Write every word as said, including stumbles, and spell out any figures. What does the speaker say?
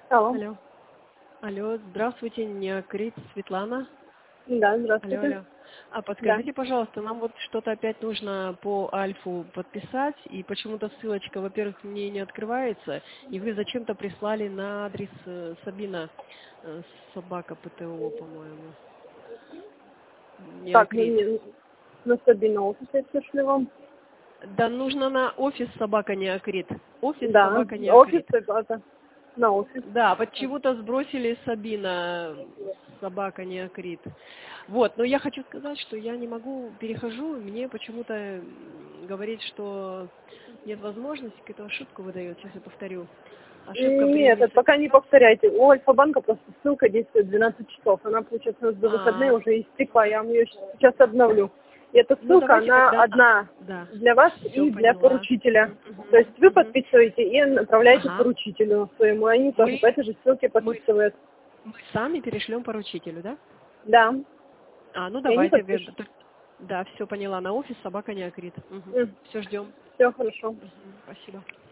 Алло. Алло. Алло, здравствуйте, Неокрит Светлана. Да, Алло, здравствуйте. алло. А Да. подскажите, пожалуйста, нам вот что-то опять нужно по Альфу подписать, и почему-то ссылочка, во-первых, мне не открывается, и вы зачем-то прислали на адрес э, Сабина, э, собака ПТО, по-моему. Так, ну, Неокрит. не, на Сабина офис я пришли вам. Да нужно на офис собака Неокрит. Офис Да, собака офис Неокрит. это на офис. Да, почему-то сбросили Сабина, собака Неокрит. Вот, но я хочу сказать, что я не могу, перехожу, мне почему-то м, говорит, что нет возможности, какую-то ошибку выдает, сейчас я повторю. Ошибка при Нет, это пока не инициализации. повторяйте. У Альфа-банка просто ссылка действует двенадцать часов. Она, получается, у нас до выходных А, уже истекла. Я вам ее сейчас обновлю. И эта ну ссылка, давайте она тогда, одна да, для вас все и для поняла. поручителя. Мгм, То мгм, есть вы мгм. подписываете и направляете Ага, поручителю своему. Они тоже мы, по этой же ссылке мы, подписывают. мы сами перешлем поручителю, да? Да. А, ну И они давайте, подпишут. г- да, все поняла, на офис собака Неокрит. Угу. Все ждем. Все хорошо. Мгм, спасибо.